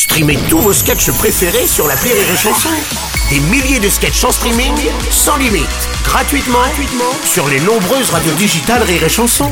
Streamez tous vos sketchs préférés sur l'appli Rire et Chanson. Des milliers de sketchs en streaming, sans limite, gratuitement sur les nombreuses radios digitales Rire et Chanson.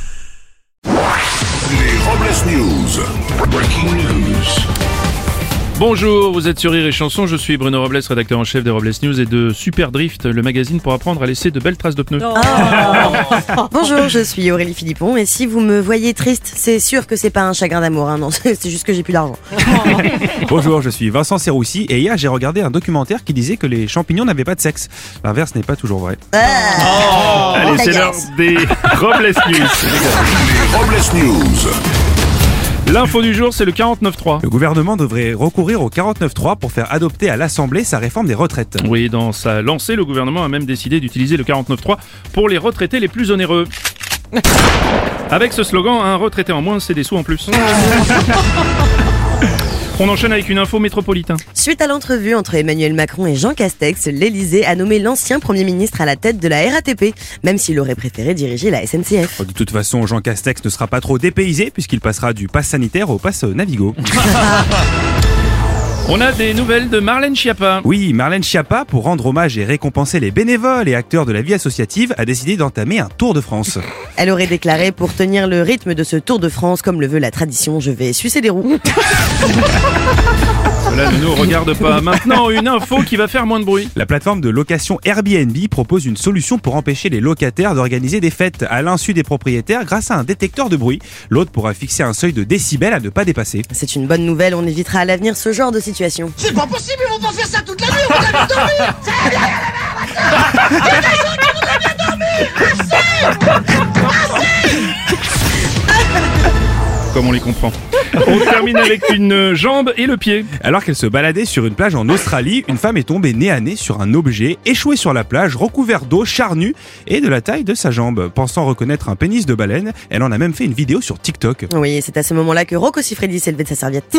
Les Robles News. Breaking news. Bonjour, vous êtes sur Rire et Chanson, je suis Bruno Robles, rédacteur en chef des Robles News et de Super Drift, le magazine pour apprendre à laisser de belles traces de pneus. Bonjour, je suis Aurélie Philippon et si vous me voyez triste, c'est sûr que c'est pas un chagrin d'amour, hein, non, c'est juste que j'ai plus d'argent. Bonjour, je suis Vincent Serroussi et hier j'ai regardé un documentaire qui disait que les champignons n'avaient pas de sexe. L'inverse n'est pas toujours vrai. Allez, c'est l'heure des Robles News. Les Robles News. L'info du jour, c'est le 49.3. Le gouvernement devrait recourir au 49.3 pour faire adopter à l'Assemblée sa réforme des retraites. Oui, dans sa lancée, le gouvernement a même décidé d'utiliser le 49.3 pour les retraités les plus onéreux. Avec ce slogan, un retraité en moins, c'est des sous en plus. On enchaîne avec une info métropolitain. Suite à l'entrevue entre Emmanuel Macron et Jean Castex, l'Elysée a nommé l'ancien Premier ministre à la tête de la RATP, même s'il aurait préféré diriger la SNCF. De toute façon, Jean Castex ne sera pas trop dépaysé puisqu'il passera du pass sanitaire au pass Navigo. On a des nouvelles de Marlène Schiappa. Oui, Marlène Schiappa, pour rendre hommage et récompenser les bénévoles et acteurs de la vie associative, a décidé d'entamer un Tour de France. Elle aurait déclaré: pour tenir le rythme de ce Tour de France comme le veut la tradition, je vais sucer des roues. Cela ne nous regarde pas. Maintenant, une info qui va faire moins de bruit. La plateforme de location Airbnb propose une solution pour empêcher les locataires d'organiser des fêtes à l'insu des propriétaires grâce à un détecteur de bruit. L'autre pourra fixer un seuil de décibels à ne pas dépasser. C'est une bonne nouvelle, on évitera à l'avenir ce genre de situation. C'est pas possible, ils vont pas faire ça toute la nuit, on va bien dormir. Ça va bien, il y a des gens qui voudraient bien dormir. Comme on les comprend. On termine avec une jambe et le pied. Alors qu'elle se baladait sur une plage en Australie, une femme est tombée nez à nez sur un objet échoué sur la plage, recouvert d'eau, charnu et de la taille de sa jambe. Pensant reconnaître un pénis de baleine, elle en a même fait une vidéo sur TikTok. Oui, c'est à ce moment-là que Rocco Siffredi s'est levé de sa serviette.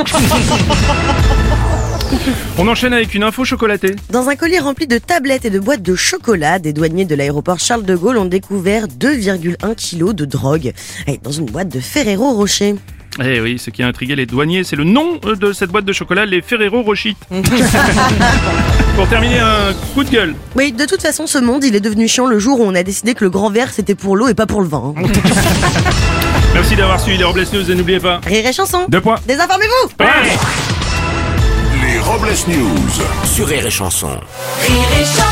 On enchaîne avec une info chocolatée. Dans un colis rempli de tablettes et de boîtes de chocolat, des douaniers de l'aéroport Charles de Gaulle ont découvert 2,1 kg de drogue dans une boîte de Ferrero Rocher. Eh oui, ce qui a intrigué les douaniers, c'est le nom de cette boîte de chocolat, les Ferrero Rocher. Pour terminer, un coup de gueule. Oui, de toute façon, ce monde, il est devenu chiant le jour où on a décidé que le grand verre, c'était pour l'eau et pas pour le vin. Merci d'avoir suivi les Robles News et n'oubliez pas... Rire et Chanson. 2 points. Désinformez-vous. Ouais. Les Robles News. Sur Rire et Chanson. Rire et Chanson.